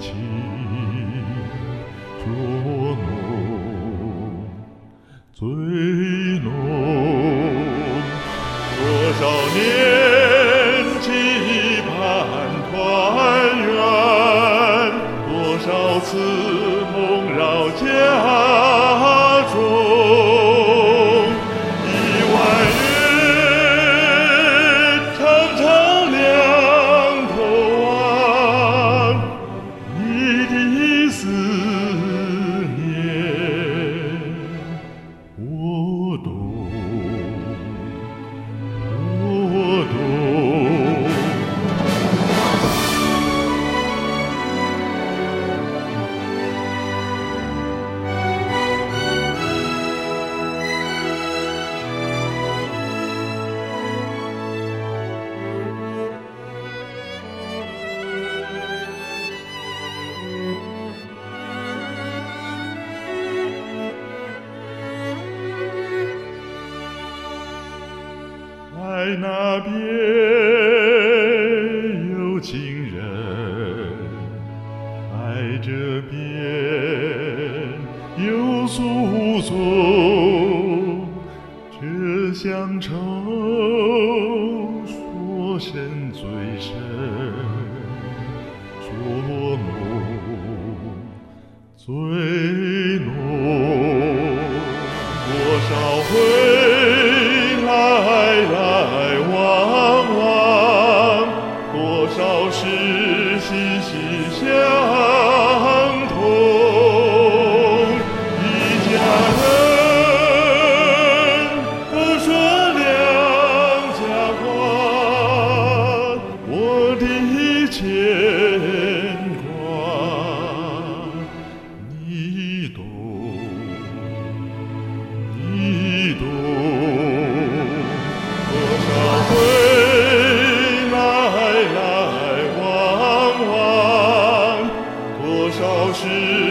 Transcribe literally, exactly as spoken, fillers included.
情捉弄最浓，多少年期盼团圆，多少次梦绕家中，一万人长长两头望，你的思念我懂，我懂。在那边有情人，在这边有诉讼，这乡愁说声最深，说浓最浓，多少回来来往往，多少事息息相通，一家人都说两家话，我的牵挂你懂，你懂。多少回来来往往，多少事